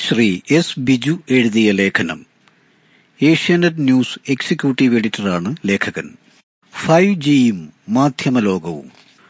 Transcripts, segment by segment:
Shri S Biju എഴുതിയ ലേഖനം. Asianet news executive എഡിറ്ററാണ് ലേഖകൻ. 5Gയും മാധ്യമലോകവും.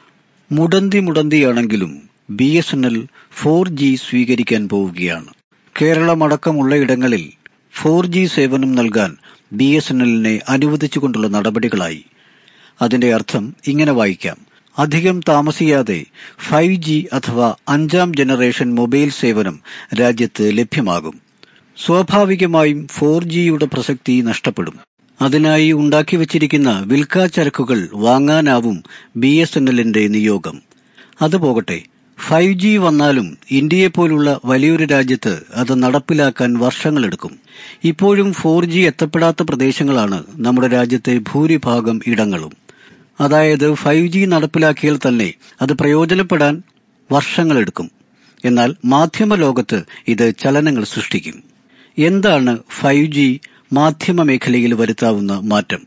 മുടന്തിയാണെങ്കിലും BSNL 4G സ്വീകരിക്കാൻ പോവുകയാണ്. കേരളമടക്കമുള്ള ഇടങ്ങളിൽ 4G സേവനം നൽകാൻ BSNLനെ അനുവദിച്ചുകൊണ്ടുള്ള നടപടികളായി. അതിന്റെ അർത്ഥം ഇങ്ങനെ വായിക്കാം: അധികം താമസിയാതെ 5G അഥവാ 5ാം ജനറേഷൻ മൊബൈൽ സേവനം രാജ്യത്ത് ലഭ്യമാകും. സ്വാഭാവികമായും 4Gയുടെ പ്രസക്തി നഷ്ടപ്പെടും. അതിനായി ഉണ്ടാക്കിവച്ചിരിക്കുന്ന വിൽക്കാച്ചരക്കുകൾ വാങ്ങാനാവും BSNLന്റെ നിയോഗം. അതുപോകട്ടെ, 5G വന്നാലും ഇന്ത്യയെപ്പോലുള്ള വലിയൊരു രാജ്യത്ത് അത് നടപ്പിലാക്കാൻ വർഷങ്ങളെടുക്കും. ഇപ്പോഴും 4G എത്തപ്പെടാത്ത പ്രദേശങ്ങളാണ് നമ്മുടെ രാജ്യത്തെ ഭൂരിഭാഗം ഇടങ്ങളും. അതായത് 5G നടപ്പിലാക്കിയാൽ തന്നെ അത് പ്രയോജനപ്പെടാൻ വർഷങ്ങളെടുക്കും. എന്നാൽ മാധ്യമ ലോകത്ത് ഇത് ചലനങ്ങൾ സൃഷ്ടിക്കും. എന്താണ് 5G മാധ്യമ മേഖലയിൽ വരുത്താവുന്ന മാറ്റം?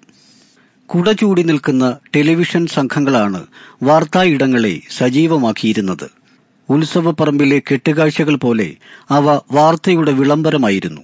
കുട ചൂടി നിൽക്കുന്ന ടെലിവിഷൻ സംഘങ്ങളാണ് വാർത്താ ഇടങ്ങളെ സജീവമാക്കിയിരുന്നത്. ഉത്സവപ്പറമ്പിലെ കെട്ടുകാഴ്ചകൾ പോലെ അവ വാർത്തയുടെ വിളംബരമായിരുന്നു.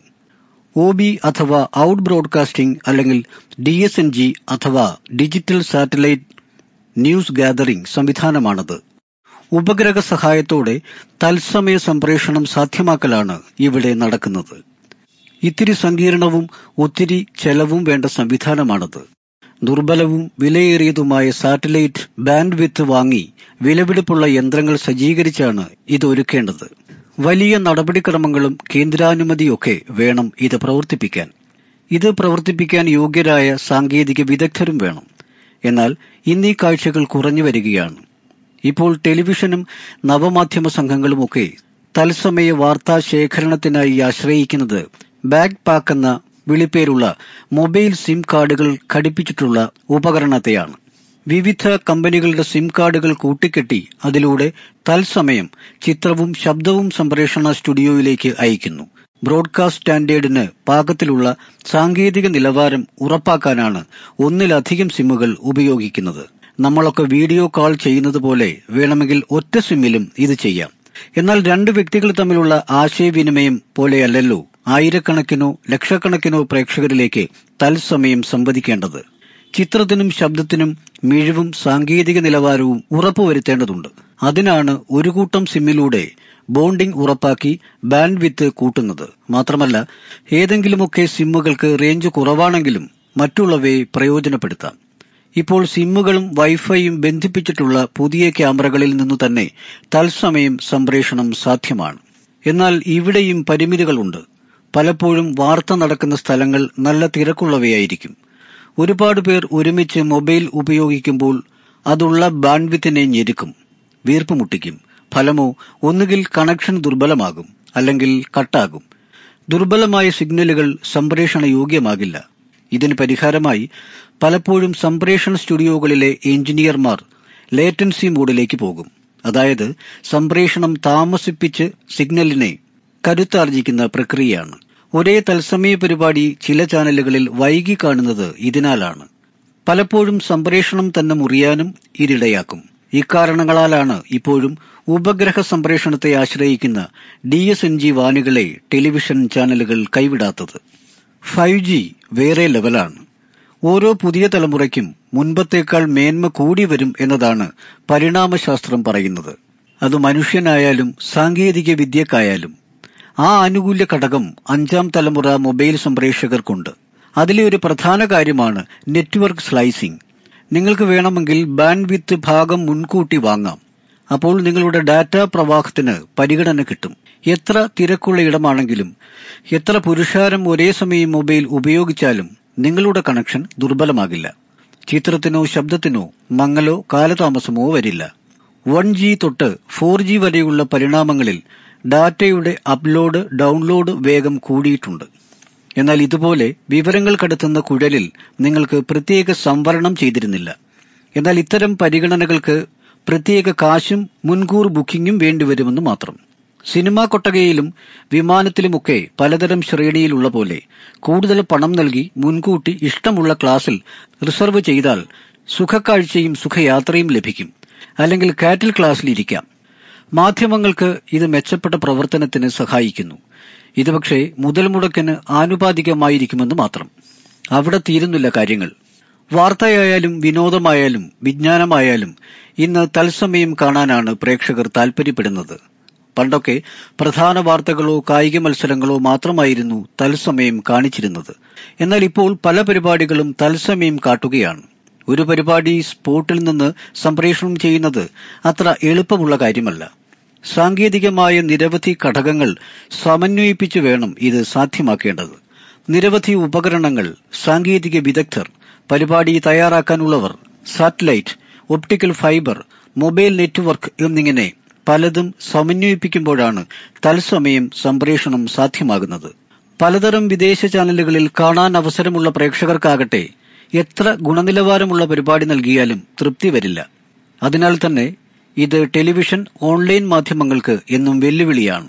OB അഥവാ ഔട്ട് ബ്രോഡ്കാസ്റ്റിംഗ് അല്ലെങ്കിൽ DSNG അഥവാ ഡിജിറ്റൽ സാറ്റലൈറ്റ് ന്യൂസ് ഗാദറിംഗ് സംവിധാനമാണത്. ഉപഗ്രഹ സഹായത്തോടെ തത്സമയ സംപ്രേഷണം സാധ്യമാക്കലാണ് ഇവിടെ നടക്കുന്നത്. ഇത്തിരി സങ്കീർണവും ഒത്തിരി ചെലവും വേണ്ട സംവിധാനമാണത്. ദുർബലവും വിലയേറിയതുമായ സാറ്റലൈറ്റ് ബാൻഡ് വിത്ത് വാങ്ങി വിലപിടിപ്പുള്ള യന്ത്രങ്ങൾ സജ്ജീകരിച്ചാണ് ഇത് ഒരുക്കേണ്ടത്. വലിയ നടപടിക്രമങ്ങളും കേന്ദ്രാനുമതിയൊക്കെ വേണം ഇത് പ്രവർത്തിപ്പിക്കാൻ. ഇത് പ്രവർത്തിപ്പിക്കാൻ യോഗ്യരായ സാങ്കേതിക വിദഗ്ധരും വേണം. എന്നാൽ ഇന്നീ കാഴ്ചകൾ കുറഞ്ഞു വരികയാണ്. ഇപ്പോൾ ടെലിവിഷനും നവമാധ്യമ സംഘങ്ങളുമൊക്കെ തത്സമയ വാർത്താ ശേഖരണത്തിനായി ആശ്രയിക്കുന്നത് ബാക്ക് പാക്ക് എന്ന വിളിപ്പേരുള്ള മൊബൈൽ സിം കാർഡുകൾ ഘടിപ്പിച്ചിട്ടുള്ള ഉപകരണത്തെയാണ്. വിവിധ കമ്പനികളുടെ സിം കാർഡുകൾ കൂട്ടിക്കെട്ടി അതിലൂടെ തത്സമയം ചിത്രവും ശബ്ദവും സംപ്രേഷണ സ്റ്റുഡിയോയിലേക്ക് അയക്കുന്നു. ബ്രോഡ്കാസ്റ്റ് സ്റ്റാൻഡേർഡിന് പാകത്തിലുള്ള സാങ്കേതിക നിലവാരം ഉറപ്പാക്കാനാണ് ഒന്നിലധികം സിമ്മുകൾ ഉപയോഗിക്കുന്നത്. നമ്മളൊക്കെ വീഡിയോ കോൾ ചെയ്യുന്നത് പോലെ വേണമെങ്കിൽ ഒറ്റ സിമ്മിലും ഇത് ചെയ്യാം. എന്നാൽ രണ്ട് വ്യക്തികൾ തമ്മിലുള്ള ആശയവിനിമയം പോലെയല്ലല്ലോ ആയിരക്കണക്കിനോ ലക്ഷക്കണക്കിനോ പ്രേക്ഷകരിലേക്ക് തത്സമയം സംവദിക്കേണ്ടത്. ചിത്രത്തിനും ശബ്ദത്തിനും മിഴിവും സാങ്കേതിക നിലവാരവും ഉറപ്പുവരുത്തേണ്ടതുണ്ട്. അതിനാണ് ഒരു കൂട്ടം സിമ്മിലൂടെ ബോണ്ടിംഗ് ഉറപ്പാക്കി ബാൻഡ് വിത്ത് കൂട്ടുന്നത്. മാത്രമല്ല, ഏതെങ്കിലുമൊക്കെ സിമ്മുകൾക്ക് റേഞ്ച് കുറവാണെങ്കിലും മറ്റുള്ളവയെ പ്രയോജനപ്പെടുത്താം. ഇപ്പോൾ സിമ്മുകളും വൈഫൈയും ബന്ധിപ്പിച്ചിട്ടുള്ള പുതിയ ക്യാമറകളിൽ നിന്നു തന്നെ തത്സമയം സംപ്രേഷണം സാധ്യമാണ്. എന്നാൽ ഇവിടെയും പരിമിതികളുണ്ട്. പലപ്പോഴും വാർത്ത നടക്കുന്ന സ്ഥലങ്ങൾ നല്ല തിരക്കുള്ളവയായിരിക്കും. ഒരുപാട് പേർ ഒരുമിച്ച് മൊബൈൽ ഉപയോഗിക്കുമ്പോൾ അതുള്ള ബാൻഡ്വിത്തിനെ ഞെരുക്കും, വീർപ്പ് മുട്ടിക്കും. ഫലമോ ഒന്നുകിൽ കണക്ഷൻ ദുർബലമാകും, അല്ലെങ്കിൽ കട്ടാകും. ദുർബലമായ സിഗ്നലുകൾ സംപ്രേഷണ യോഗ്യമാകില്ല. ഇതിന് പരിഹാരമായി പലപ്പോഴും സംപ്രേഷണ സ്റ്റുഡിയോകളിലെ എഞ്ചിനീയർമാർ ലേറ്റൻസി മോഡിലേക്ക് പോകും. അതായത് സംപ്രേഷണം താമസിപ്പിച്ച് സിഗ്നലിനെ കരുത്താർജിക്കുന്ന പ്രക്രിയയാണ്. ഒരേ തത്സമയ പരിപാടി ചില ചാനലുകളിൽ വൈകി കാണുന്നത് ഇതിനാലാണ്. പലപ്പോഴും സംപ്രേഷണം തന്നെ മുറിയാനും ഇതിടയാക്കും. ഇക്കാരണങ്ങളാലാണ് ഇപ്പോഴും ഉപഗ്രഹ സംപ്രേഷണത്തെ ആശ്രയിക്കുന്ന DSNG വാനുകളെ ടെലിവിഷൻ ചാനലുകൾ കൈവിടാത്തത്. 5G വേറെ ലെവലാണ്. ഓരോ പുതിയ തലമുറയ്ക്കും മുൻപത്തേക്കാൾ മേന്മ കൂടി വരും എന്നതാണ് പരിണാമശാസ്ത്രം പറയുന്നത്. അത് മനുഷ്യനായാലും സാങ്കേതിക വിദ്യക്കായാലും. ആ ആനുകൂല്യ ഘടകം 5ാം തലമുറ മൊബൈൽ സംപ്രേഷകർക്കുണ്ട്. അതിലെ ഒരു പ്രധാന കാര്യമാണ് നെറ്റ്വർക്ക് സ്ലൈസിംഗ്. നിങ്ങൾക്ക് വേണമെങ്കിൽ ബാൻഡ് വിത്ത് ഭാഗം മുൻകൂട്ടി വാങ്ങാം. അപ്പോൾ നിങ്ങളുടെ ഡാറ്റാ പ്രവാഹത്തിന് പരിഗണന കിട്ടും. എത്ര തിരക്കുള്ള ഇടമാണെങ്കിലും എത്ര പുരുഷാരം ഒരേ സമയം മൊബൈൽ ഉപയോഗിച്ചാലും നിങ്ങളുടെ കണക്ഷൻ ദുർബലമാകില്ല. ചിത്രത്തിനോ ശബ്ദത്തിനോ മങ്ങലോ കാലതാമസമോ വരില്ല. 1G തൊട്ട് 4G വരെയുള്ള പരിണാമങ്ങളിൽ ഡാറ്റയുടെ അപ്ലോഡ് ഡൗൺലോഡ് വേഗം കൂടിയിട്ടുണ്ട്. എന്നാൽ ഇതുപോലെ വിവരങ്ങൾ കടത്തുന്ന കുഴലിൽ നിങ്ങൾക്ക് പ്രത്യേക സംവരണം ചെയ്തിരുന്നില്ല. എന്നാൽ ഇത്തരം പരിഗണനകൾക്ക് പ്രത്യേക കാശും മുൻകൂർ ബുക്കിംഗും വേണ്ടിവരുമെന്ന് മാത്രം. സിനിമാ കൊട്ടകയിലും വിമാനത്തിലുമൊക്കെ പലതരം ശ്രേണിയിലുള്ള പോലെ കൂടുതൽ പണം നൽകി മുൻകൂട്ടി ഇഷ്ടമുള്ള ക്ലാസ്സിൽ റിസർവ് ചെയ്താൽ സുഖക്കാഴ്ചയും സുഖയാത്രയും ലഭിക്കും. അല്ലെങ്കിൽ കാറ്റിൽ ക്ലാസ്സിലിരിക്കാം. മാധ്യമങ്ങൾക്ക് ഇത് മെച്ചപ്പെട്ട പ്രവർത്തനത്തിന് സഹായിക്കുന്നു. ഇത് പക്ഷേ മുതൽ മുടക്കിന് ആനുപാതികമായിരിക്കുമെന്ന് മാത്രം. അവിടെ തീരുന്നില്ല കാര്യങ്ങൾ. വാർത്തയായാലും വിനോദമായാലും വിജ്ഞാനമായാലും ഇന്ന് തത്സമയം കാണാനാണ് പ്രേക്ഷകർ താൽപര്യപ്പെടുന്നത്. പണ്ടൊക്കെ പ്രധാന വാർത്തകളോ കായിക മത്സരങ്ങളോ മാത്രമായിരുന്നു തത്സമയം കാണിച്ചിരുന്നത്. എന്നാൽ ഇപ്പോൾ പല പരിപാടികളും തത്സമയം കാട്ടുകയാണ്. ഒരു പരിപാടി സ്പോട്ടിൽ നിന്ന് സംപ്രേഷണം ചെയ്യുന്നത് അത്ര എളുപ്പമുള്ള കാര്യമല്ല. സാങ്കേതികമായ നിരവധി ഘടകങ്ങൾ സമന്വയിപ്പിച്ചു വേണം ഇത് സാധ്യമാക്കേണ്ടത്. നിരവധി ഉപകരണങ്ങൾ, സാങ്കേതിക വിദഗ്ധർ, പരിപാടി തയ്യാറാക്കാനുള്ളവർ, satellite, optical fibre, mobile network എന്നിങ്ങനെ പലതും സമന്വയിപ്പിക്കുമ്പോഴാണ് തത്സമയം സംപ്രേഷണം സാധ്യമാകുന്നത്. പലതരം വിദേശ ചാനലുകളിൽ കാണാൻ അവസരമുള്ള പ്രേക്ഷകർക്കാകട്ടെ എത്ര ഗുണനിലവാരമുള്ള പരിപാടി നൽകിയാലും തൃപ്തി വരില്ല. അതിനാൽ തന്നെ ഇത് ടെലിവിഷൻ, ഓൺലൈൻ മാധ്യമങ്ങൾക്ക് എന്നും വെല്ലുവിളിയാണ്.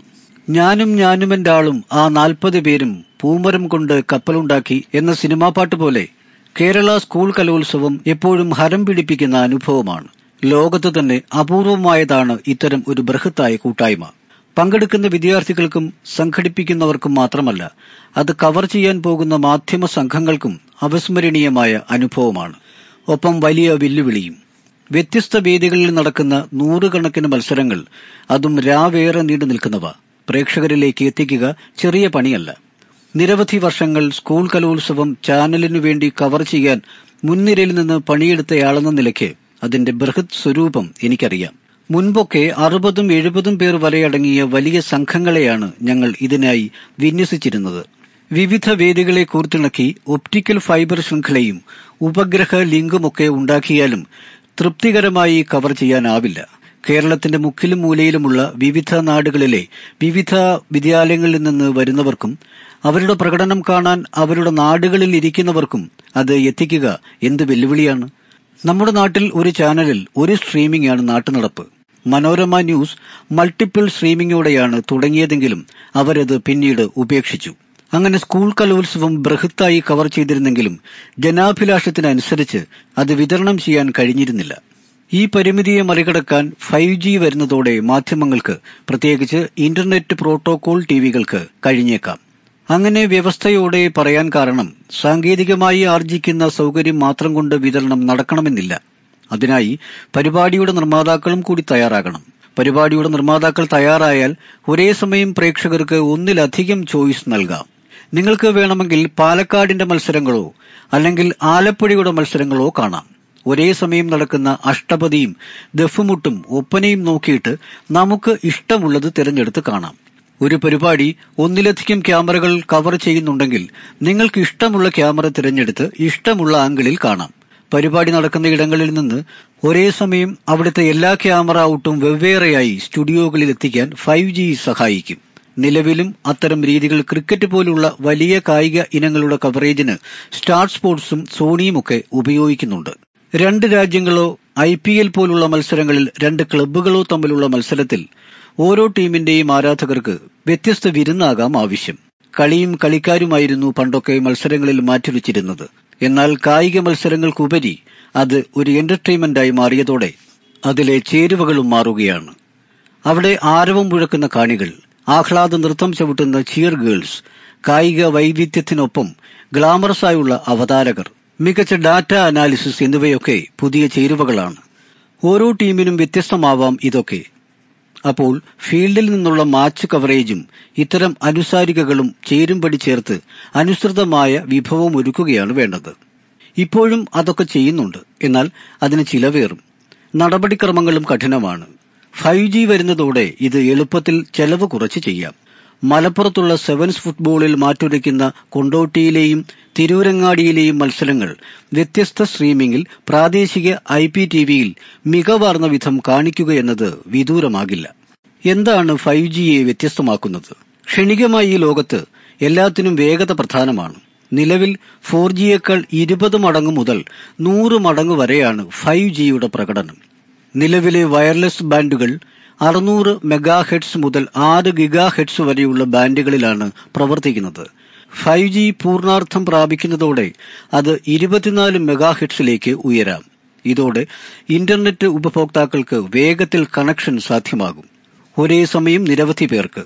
ഞാനും എന്റെ ആളും ആ 40 പേരും പൂമരം കൊണ്ട് കപ്പലുണ്ടാക്കി എന്ന സിനിമാ പാട്ട് പോലെ കേരള സ്കൂൾ കലോത്സവം എപ്പോഴും ഹരം പിടിപ്പിക്കുന്ന അനുഭവമാണ്. ലോകത്ത് തന്നെ അപൂർവമായതാണ് ഇത്തരം ഒരു ബൃഹത്തായ കൂട്ടായ്മ. പങ്കെടുക്കുന്ന വിദ്യാർത്ഥികൾക്കും സംഘടിപ്പിക്കുന്നവർക്കും മാത്രമല്ല, അത് കവർ ചെയ്യാൻ പോകുന്ന മാധ്യമ സംഘങ്ങൾക്കും അവിസ്മരണീയമായ അനുഭവമാണ്. ഒപ്പം വലിയ വെല്ലുവിളിയും. വ്യത്യസ്ത വേദികളിൽ നടക്കുന്ന 100 കണക്കിന് മത്സരങ്ങൾ, അതും രാവേറെ നീണ്ടു നിൽക്കുന്നവ, പ്രേക്ഷകരിലേക്ക് എത്തിക്കുക ചെറിയ പണിയല്ല. നിരവധി വർഷങ്ങൾ സ്കൂൾ കലോത്സവം ചാനലിനു വേണ്ടി കവർ ചെയ്യാൻ മുൻനിരയിൽ നിന്ന് പണിയെടുത്തയാളെന്ന നിലയ്ക്ക് അതിന്റെ ബൃഹത് സ്വരൂപം എനിക്കറിയാം. മുൻപൊക്കെ 60-70 പേർ വരെ അടങ്ങിയ വലിയ സംഘങ്ങളെയാണ് ഞങ്ങൾ ഇതിനായി വിന്യസിച്ചിരുന്നത്. വിവിധ വേദികളെ കോർത്തിണക്കി ഒപ്റ്റിക്കൽ ഫൈബർ ശൃംഖലയും ഉപഗ്രഹ ലിങ്കുമൊക്കെ ഉണ്ടാക്കിയാലും തൃപ്തികരമായി കവർ ചെയ്യാനാവില്ല. കേരളത്തിന്റെ മുക്കിലും മൂലയിലുമുള്ള വിവിധ നാടുകളിലെ വിവിധ വിദ്യാലയങ്ങളിൽ നിന്ന് വരുന്നവർക്കും അവരുടെ പ്രകടനം കാണാൻ അവരുടെ നാടുകളിൽ ഇരിക്കുന്നവർക്കും അത് എത്തിക്കുക എന്ത് വെല്ലുവിളിയാണ്. നമ്മുടെ നാട്ടിൽ ഒരു ചാനലിൽ ഒരു സ്ട്രീമിംഗ് ആണ് നാട്ടുനടപ്പ്. മനോരമ ന്യൂസ് മൾട്ടിപ്പിൾ സ്ട്രീമിംഗോടെയാണ് തുടങ്ങിയതെങ്കിലും അവരത് പിന്നീട് ഉപേക്ഷിച്ചു. അങ്ങനെ സ്കൂൾ കലോത്സവം ബൃഹത്തായി കവർ ചെയ്തിരുന്നെങ്കിലും ജനാഭിലാഷത്തിനനുസരിച്ച് അത് വിതരണം ചെയ്യാൻ കഴിഞ്ഞിരുന്നില്ല. ഈ പരിമിതിയെ മറികടക്കാൻ 5G വരുന്നതോടെ മാധ്യമങ്ങൾക്ക്, പ്രത്യേകിച്ച് ഇന്റർനെറ്റ് പ്രോട്ടോകോൾ ടിവികൾക്ക് കഴിഞ്ഞേക്കാം. അങ്ങനെ വ്യവസ്ഥയോടെ പറയാൻ കാരണം സാങ്കേതികമായി ആർജിക്കുന്ന സൗകര്യം മാത്രം കൊണ്ട് വിതരണം നടക്കണമെന്നില്ല. അതിനായി പരിപാടിയുടെ നിർമ്മാതാക്കളും കൂടി തയ്യാറാകണം. പരിപാടിയുടെ നിർമ്മാതാക്കൾ തയ്യാറായാൽ ഒരേ സമയം പ്രേക്ഷകർക്ക് ഒന്നിലധികം ചോയ്സ് നൽകാം. നിങ്ങൾക്ക് വേണമെങ്കിൽ പാലക്കാടിന്റെ മത്സരങ്ങളോ അല്ലെങ്കിൽ ആലപ്പുഴയുടെ മത്സരങ്ങളോ കാണാം. ഒരേ സമയം നടക്കുന്ന അഷ്ടപതിയും ദഫുമുട്ടും ഒപ്പനയും നോക്കിയിട്ട് നമുക്ക് ഇഷ്ടമുള്ളത് തിരഞ്ഞെടുത്ത് കാണാം. ഒരു പരിപാടി ഒന്നിലധികം ക്യാമറകൾ കവർ ചെയ്യുന്നുണ്ടെങ്കിൽ നിങ്ങൾക്ക് ഇഷ്ടമുള്ള ക്യാമറ തിരഞ്ഞെടുത്ത് ഇഷ്ടമുള്ള ആംഗിളിൽ കാണാം. പരിപാടി നടക്കുന്ന ഇടങ്ങളിൽ നിന്ന് ഒരേ സമയം അവിടുത്തെ എല്ലാ ക്യാമറ ഔട്ടും വെവ്വേറെയായി സ്റ്റുഡിയോകളിൽ എത്തിക്കാൻ 5G സഹായിക്കും. നിലവിലും അത്തരം രീതികൾ ക്രിക്കറ്റ് പോലുള്ള വലിയ കായിക ഇനങ്ങളുടെ കവറേജിന് സ്റ്റാർ സ്പോർട്സും സോണിയുമൊക്കെ ഉപയോഗിക്കുന്നുണ്ട്. 2 രാജ്യങ്ങളോ IPL പോലുള്ള മത്സരങ്ങളിൽ 2 ക്ലബ്ബുകളോ തമ്മിലുള്ള മത്സരത്തിൽ ഓരോ ടീമിന്റെയും ആരാധകർക്ക് വ്യത്യസ്ത വിരുന്നാകാം ആവശ്യം. കളിയും കളിക്കാരുമായിരുന്നു പണ്ടൊക്കെ മത്സരങ്ങളിൽ മാറ്റിവെച്ചിരുന്നത്. എന്നാൽ കായിക മത്സരങ്ങൾക്കുപരി അത് ഒരു എന്റർടൈൻമെന്റായി മാറിയതോടെ അതിലെ ചേരുവകളും മാറുകയാണ്. അവിടെ ആരവം മുഴക്കുന്ന കാണികൾ, ആഹ്ലാദ നൃത്തം ചവിട്ടുന്ന ചിയർ ഗേൾസ്, കായിക വൈവിധ്യത്തിനൊപ്പം ഗ്ലാമറസായുള്ള അവതാരകർ, മികച്ച ഡാറ്റ അനാലിസിസ് എന്നിവയൊക്കെ പുതിയ ചേരുവകളാണ്. ഓരോ ടീമിനും വ്യത്യസ്തമാവാം ഇതൊക്കെ. അപ്പോൾ ഫീൽഡിൽ നിന്നുള്ള മാച്ച് കവറേജും ഇത്തരം അനുസാരികകളും ചേരുംപടി ചേർത്ത് അനുസൃതമായ വിഭവം ഒരുക്കുകയാണ് വേണ്ടത്. ഇപ്പോഴും അതൊക്കെ ചെയ്യുന്നുണ്ട്. എന്നാൽ അതിന് ചിലവേറും. നടപടിക്രമങ്ങളും കഠിനമാണ്. 5G വരുന്നതോടെ ഇത് എളുപ്പത്തിൽ ചെലവ് കുറച്ച് ചെയ്യാം. മലപ്പുറത്തുള്ള സെവൻസ് ഫുട്ബോളിൽ മാറ്റുരയ്ക്കുന്ന കൊണ്ടോട്ടിയിലെയും തിരൂരങ്ങാടിയിലെയും മത്സരങ്ങൾ വ്യത്യസ്ത സ്ട്രീമിംഗിൽ പ്രാദേശിക IPTVയിൽ മികവാർന്ന വിധം കാണിക്കുകയെന്നത് വിദൂരമാകില്ല. എന്താണ് 5Gയെ വ്യത്യസ്തമാക്കുന്നത്? ക്ഷണികമായ ഈ ലോകത്ത് എല്ലാത്തിനും വേഗത പ്രധാനമാണ്. നിലവിൽ 4Gയേക്കാൾ 20 മടങ്ങ് മുതൽ 100 മടങ്ങ് വരെയാണ് 5Gയുടെ പ്രകടനം. നിലവിലെ വയർലെസ് ബാൻഡുകൾ 600 മെഗാഹെർട്സ് മുതൽ 6 ഗിഗാഹെർട്സ് വരെയുള്ള ബാൻഡുകളിലാണ് പ്രവർത്തിക്കുന്നത്. 5G പൂർണ്ണാർത്ഥം പ്രാപിക്കുന്നതോടെ അത് 24 മെഗാഹെർട്സിലേക്ക് ഉയരാം. ഇതോടെ ഇന്റർനെറ്റ് ഉപഭോക്താക്കൾക്ക് വേഗത്തിൽ കണക്ഷൻ സാധ്യമാകും. ഒരേ സമയം നിരവധി പേർക്ക്.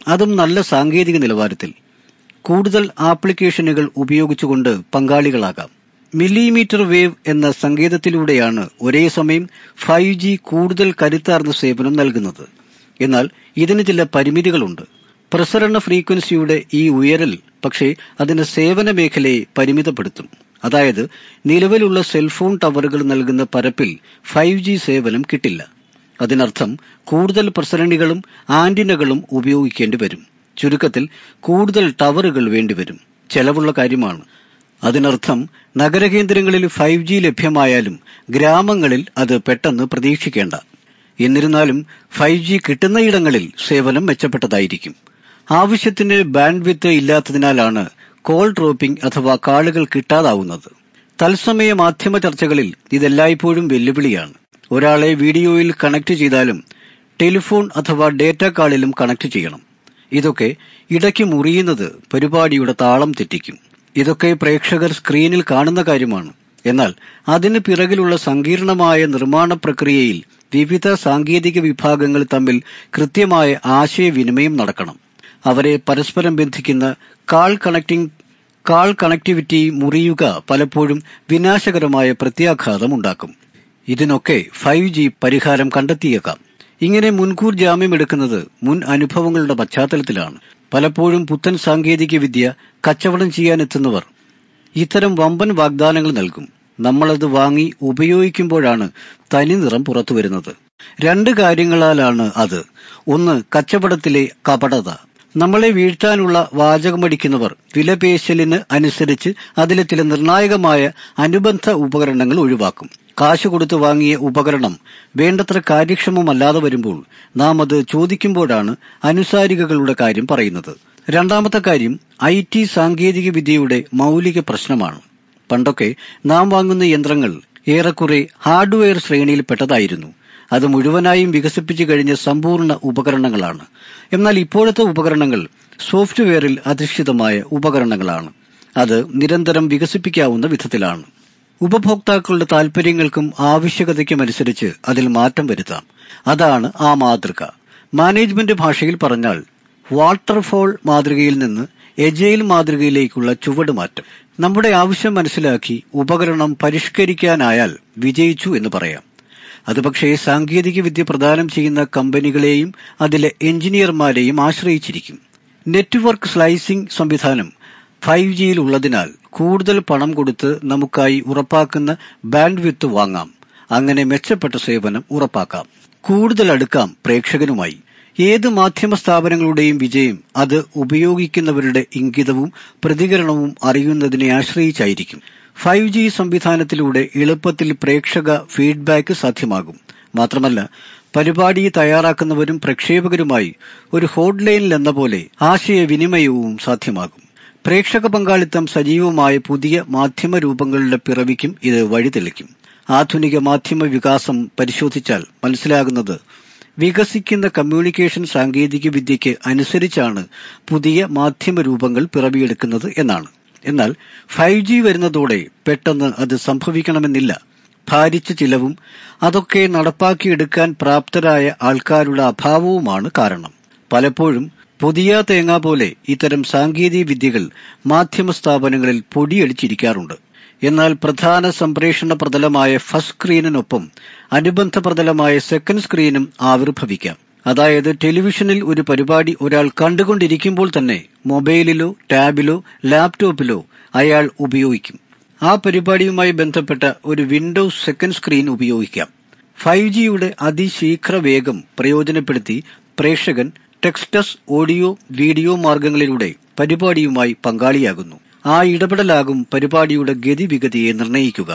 അതും നല്ല സാങ്കേതിക നിലവാരത്തിൽ. കൂടുതൽ ആപ്ലിക്കേഷനുകൾ ഉപയോഗിച്ചുകൊണ്ട് പങ്കാളികളാകാം. മില്ലിമീറ്റർ വേവ് എന്ന സങ്കേതത്തിലൂടെയാണ് ഒരേ സമയം 5G കൂടുതൽ കരുത്താർന്ന സേവനം നൽകുന്നത്. എന്നാൽ ഇതിന് ചില പരിമിതികളുണ്ട്. പ്രസരണ ഫ്രീക്വൻസിയുടെ ഈ ഉയരൽ പക്ഷേ അതിന്റെ സേവന മേഖലയെ പരിമിതപ്പെടുത്തും. അതായത് നിലവിലുള്ള സെൽഫോൺ ടവറുകൾ നൽകുന്ന പരപ്പിൽ 5G സേവനം കിട്ടില്ല. അതിനർത്ഥം കൂടുതൽ പ്രസരണികളും ആന്റിനകളും ഉപയോഗിക്കേണ്ടി വരും. ചുരുക്കത്തിൽ കൂടുതൽ ടവറുകൾ വേണ്ടിവരും. ചെലവുള്ള കാര്യമാണ്. അതിനർത്ഥം നഗരകേന്ദ്രങ്ങളിൽ 5G ലഭ്യമായാലും ഗ്രാമങ്ങളിൽ അത് പെട്ടെന്ന് പ്രതീക്ഷിക്കേണ്ട. എന്നിരുന്നാലും 5G കിട്ടുന്നയിടങ്ങളിൽ സേവനം മെച്ചപ്പെട്ടതായിരിക്കും. ആവശ്യത്തിന് ബാൻഡ്വിഡ്ത്ത് ഇല്ലാത്തതിനാലാണ് കോൾ ഡ്രോപ്പിംഗ് അഥവാ കാളുകൾ കിട്ടാതാവുന്നത്. തത്സമയ മാധ്യമ ചർച്ചകളിൽ ഇതെല്ലായ്പ്പോഴും വെല്ലുവിളിയാണ്. ഒരാളെ വീഡിയോയിൽ കണക്ട് ചെയ്താലും ടെലിഫോൺ അഥവാ ഡേറ്റ കാളിലും കണക്ട് ചെയ്യണം. ഇതൊക്കെ ഇടയ്ക്ക് മുറിയുന്നത് പരിപാടിയുടെ താളം തെറ്റിക്കും. ഇതൊക്കെ പ്രേക്ഷകർ സ്ക്രീനിൽ കാണുന്ന കാര്യമാണ്. എന്നാൽ അതിന് പിറകിലുള്ള സങ്കീർണമായ നിർമ്മാണ പ്രക്രിയയിൽ വിവിധ സാങ്കേതിക വിഭാഗങ്ങൾ തമ്മിൽ കൃത്യമായ ആശയവിനിമയം നടക്കണം. അവരെ പരസ്പരം ബന്ധിക്കുന്ന കാൾ കണക്ടിവിറ്റി മുറിയുക പലപ്പോഴും വിനാശകരമായ പ്രത്യാഘാതം ഉണ്ടാക്കും. ഇതിനൊക്കെ 5G പരിഹാരം കണ്ടെത്തിയേക്കാം. ഇങ്ങനെ മുൻകൂർ ജാമ്യമെടുക്കുന്നത് മുൻ അനുഭവങ്ങളുടെ പശ്ചാത്തലത്തിലാണ്. പലപ്പോഴും പുത്തൻ സാങ്കേതിക വിദ്യ കച്ചവടം ചെയ്യാനെത്തുന്നവർ ഇത്തരം വമ്പൻ വാഗ്ദാനങ്ങൾ നൽകും. നമ്മളത് വാങ്ങി ഉപയോഗിക്കുമ്പോഴാണ് തനിനിറം പുറത്തുവരുന്നത്. 2 കാര്യങ്ങളാലാണ് അത്. ഒന്ന്, കച്ചവടത്തിലെ കപടത. നമ്മളെ വീഴ്ത്താനുള്ള വാചകമടിക്കുന്നവർ വിലപേശലിന് അനുസരിച്ച് അതിലെ ചില നിർണായകമായ അനുബന്ധ ഉപകരണങ്ങൾ ഒഴിവാക്കും. കാശ് കൊടുത്ത് വാങ്ങിയ ഉപകരണം വേണ്ടത്ര കാര്യക്ഷമമല്ലാതെ വരുമ്പോൾ നാം അത് ചോദിക്കുമ്പോഴാണ് അനുസാരികളുടെ കാര്യം പറയുന്നത്. രണ്ടാമത്തെ കാര്യം IT സാങ്കേതിക വിദ്യയുടെ മൗലിക പ്രശ്നമാണ്. പണ്ടൊക്കെ നാം വാങ്ങുന്ന യന്ത്രങ്ങൾ ഏറെക്കുറെ ഹാർഡ്വെയർ ശ്രേണിയിൽപ്പെട്ടതായിരുന്നു. അത് മുഴുവനായും വികസിപ്പിച്ചു കഴിഞ്ഞ സമ്പൂർണ്ണ ഉപകരണങ്ങളാണ്. എന്നാൽ ഇപ്പോഴത്തെ ഉപകരണങ്ങൾ സോഫ്റ്റ്വെയറിൽ അധിഷ്ഠിതമായ ഉപകരണങ്ങളാണ്. അത് നിരന്തരം വികസിപ്പിക്കാവുന്ന വിധത്തിലാണ്. ഉപഭോക്താക്കളുടെ താൽപര്യങ്ങൾക്കും ആവശ്യകതയ്ക്കുമനുസരിച്ച് അതിൽ മാറ്റം വരുത്താം. അതാണ് ആ മാതൃക. മാനേജ്മെന്റ് ഭാഷയിൽ പറഞ്ഞാൽ വാട്ടർഫോൾ മാതൃകയിൽ നിന്ന് എജൈൽ മാതൃകയിലേക്കുള്ള ചുവടുമാറ്റം. നമ്മുടെ ആവശ്യം മനസ്സിലാക്കി ഉപകരണം പരിഷ്കരിക്കാനായാൽ വിജയിച്ചു എന്ന് പറയാം. അത് പക്ഷേ സാങ്കേതിക വിദ്യ പ്രദാനം ചെയ്യുന്ന കമ്പനികളെയും അതിലെ എഞ്ചിനീയർമാരെയും ആശ്രയിച്ചിരിക്കും. നെറ്റ്വർക്ക് സ്ലൈസിംഗ് സംവിധാനം 5Gയിൽ ഉള്ളതിനാൽ കൂടുതൽ പണം കൊടുത്ത് നമുക്കായി ഉറപ്പാക്കുന്ന ബാൻഡ്വിഡ്ത്ത് വാങ്ങാം. അങ്ങനെ മെച്ചപ്പെട്ട സേവനം ഉറപ്പാക്കാം. കൂടുതൽ അടുക്കാം പ്രേക്ഷകനുമായി. ഏത് മാധ്യമ സ്ഥാപനങ്ങളുടെയും വിജയം അത് ഉപയോഗിക്കുന്നവരുടെ ഇംഗിതവും പ്രതികരണവും അറിയുന്നതിനെ ആശ്രയിച്ചായിരിക്കും. 5G സംവിധാനത്തിലൂടെ എളുപ്പത്തിൽ പ്രേക്ഷക ഫീഡ്ബാക്ക് സാധ്യമാകും. മാത്രമല്ല പരിപാടി തയ്യാറാക്കുന്നവരും പ്രക്ഷേപകരുമായി ഒരു ഹോട്ട്ലൈനിലെന്ന പോലെ ആശയവിനിമയവും സാധ്യമാകും. പ്രേക്ഷക പങ്കാളിത്തം സജീവമായ പുതിയ മാധ്യമ രൂപങ്ങളുടെ പിറവിക്കും ഇത് വഴിതെളിക്കും. ആധുനിക മാധ്യമ വികാസം പരിശോധിച്ചാൽ മനസ്സിലാകുന്നത് വികസിക്കുന്ന കമ്മ്യൂണിക്കേഷൻ സാങ്കേതിക വിദ്യയ്ക്ക് അനുസരിച്ചാണ് പുതിയ മാധ്യമ രൂപങ്ങൾ പിറവിയെടുക്കുന്നത് എന്നാണ്. എന്നാൽ 5G വരുന്നതോടെ പെട്ടെന്ന് അത് സംഭവിക്കണമെന്നില്ല. ഭാരിച്ച ചിലവും അതൊക്കെ നടപ്പാക്കിയെടുക്കാൻ പ്രാപ്തരായ ആൾക്കാരുടെ അഭാവവുമാണ് കാരണം. പലപ്പോഴും പുതിയ തേങ്ങ പോലെ ഇത്തരം സാങ്കേതിക വിദ്യകൾ മാധ്യമ സ്ഥാപനങ്ങളിൽ പൊടിയടിച്ചിരിക്കാറുണ്ട്. എന്നാൽ പ്രധാന സംപ്രേഷണ പ്രതലമായ ഫസ്റ്റ് സ്ക്രീനിനൊപ്പം അനുബന്ധ പ്രതലമായ സെക്കൻഡ് സ്ക്രീനും ആവിർഭവിക്കാം. അതായത് ടെലിവിഷനിൽ ഒരു പരിപാടി ഒരാൾ കണ്ടുകൊണ്ടിരിക്കുമ്പോൾ തന്നെ മൊബൈലിലോ ടാബിലോ ലാപ്ടോപ്പിലോ അയാൾ ഉപയോഗിക്കും. ആ പരിപാടിയുമായി ബന്ധപ്പെട്ട ഒരു വിൻഡോസ് സെക്കൻഡ് സ്ക്രീൻ ഉപയോഗിക്കാം. 5Gയുടെ അതിശീഘ്ര വേഗം പ്രയോജനപ്പെടുത്തി പ്രേക്ഷകൻ ടെക്സ്റ്റസ്, ഓഡിയോ, വീഡിയോ മാർഗങ്ങളിലൂടെ പരിപാടിയുമായി പങ്കാളിയാകുന്നു. ആ ഇടപെടലാകും പരിപാടിയുടെ ഗതിവിഗതിയെ നിർണയിക്കുക.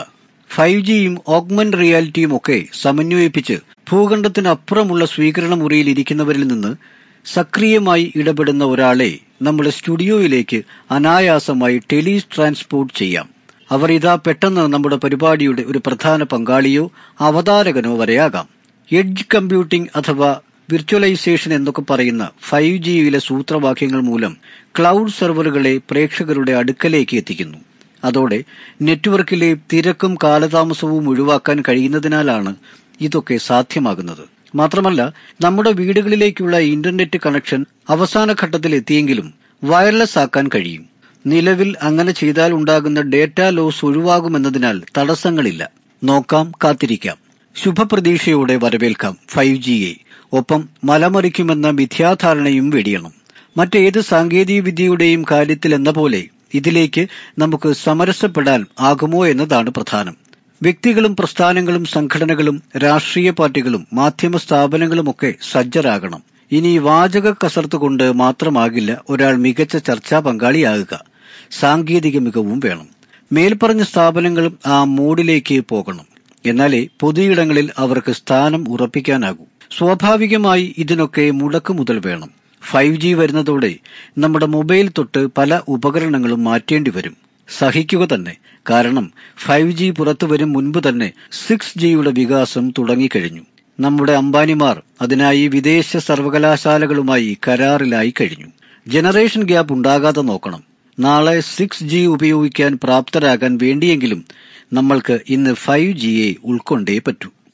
5Gയും ഓഗ്മെന്റ് റിയാലിറ്റിയും ഒക്കെ സമന്വയിപ്പിച്ച് ഭൂഖണ്ഡത്തിനപ്പുറമുള്ള സ്വീകരണ മുറിയിൽ ഇരിക്കുന്നവരിൽ നിന്ന് സക്രിയമായി ഇടപെടുന്ന ഒരാളെ നമ്മുടെ സ്റ്റുഡിയോയിലേക്ക് അനായാസമായി ട്രാൻസ്പോർട്ട് ചെയ്യാം. അവർ ഇതാ പെട്ടെന്ന് നമ്മുടെ പരിപാടിയുടെ ഒരു പ്രധാന പങ്കാളിയോ അവതാരകനോ വരെയാകാം. എഡ്ജ് കമ്പ്യൂട്ടിംഗ് അഥവാ വിർച്വലൈസേഷൻ എന്നൊക്കെ പറയുന്ന 5Gയിലെ സൂത്രവാക്യങ്ങൾ മൂലം ക്ലൗഡ് സെർവറുകളെ പ്രേക്ഷകരുടെ അടുക്കലേക്ക് എത്തിക്കുന്നു. അതോടെ നെറ്റ്വർക്കിലെ തിരക്കും കാലതാമസവും ഒഴിവാക്കാൻ കഴിയുന്നതിനാലാണ് ഇതൊക്കെ സാധ്യമാകുന്നത്. മാത്രമല്ല, നമ്മുടെ വീടുകളിലേക്കുള്ള ഇന്റർനെറ്റ് കണക്ഷൻ അവസാന ഘട്ടത്തിൽ എത്തിയെങ്കിലും വയർലെസ് ആക്കാൻ കഴിയും. നിലവിൽ അങ്ങനെ ചെയ്താൽ ഉണ്ടാകുന്ന ഡേറ്റ ലോസ് ഒഴിവാകുമെന്നതിനാൽ തടസ്സങ്ങളില്ല. നോക്കാം, കാത്തിരിക്കാം. ശുഭപ്രതീക്ഷയോടെ വരവേൽക്കാം 5Gയെ. ഒപ്പം മലമറിക്കുമെന്ന മിഥ്യാധാരണയും വെടിയണം. മറ്റേത് സാങ്കേതിക വിദ്യയുടെയും കാര്യത്തിലെന്ന പോലെ ഇതിലേക്ക് നമുക്ക് സമരസപ്പെടാൻ ആകുമോ എന്നതാണ് പ്രധാനം. വ്യക്തികളും പ്രസ്ഥാനങ്ങളും സംഘടനകളും രാഷ്ട്രീയ പാർട്ടികളും മാധ്യമ സ്ഥാപനങ്ങളുമൊക്കെ സജ്ജരാകണം. ഇനി വാചക കസർത്ത് കൊണ്ട് മാത്രമാകില്ല ഒരാൾ മികച്ച ചർച്ചാ പങ്കാളിയാകുക. സാങ്കേതിക മികവും വേണം. മേൽപ്പറഞ്ഞ സ്ഥാപനങ്ങളും ആ മോഡിലേക്ക് പോകണം. എന്നാലേ പൊതുയിടങ്ങളിൽ അവർക്ക് സ്ഥാനം ഉറപ്പിക്കാനാകൂ. സ്വാഭാവികമായി ഇതിനൊക്കെ മുടക്കുമുതൽ വേണം. 5G വരുന്നതോടെ നമ്മുടെ മൊബൈൽ തൊട്ട് പല ഉപകരണങ്ങളും മാറ്റേണ്ടി വരും. സഹിക്കുക തന്നെ. കാരണം 5G പുറത്തു വരും മുൻപ് തന്നെ 6Gയുടെ വികാസം തുടങ്ങിക്കഴിഞ്ഞു. നമ്മുടെ അംബാനിമാർ അതിനായി വിദേശ സർവകലാശാലകളുമായി കരാറിലായി കഴിഞ്ഞു. ജനറേഷൻ ഗ്യാപ്പ് ഉണ്ടാകാതെ നോക്കണം. നാളെ 6G ഉപയോഗിക്കാൻ പ്രാപ്തരാകാൻ വേണ്ടിയെങ്കിലും നമ്മൾക്ക് ഇന്ന് 5Gയെ ഉൾക്കൊണ്ടേ പറ്റൂ.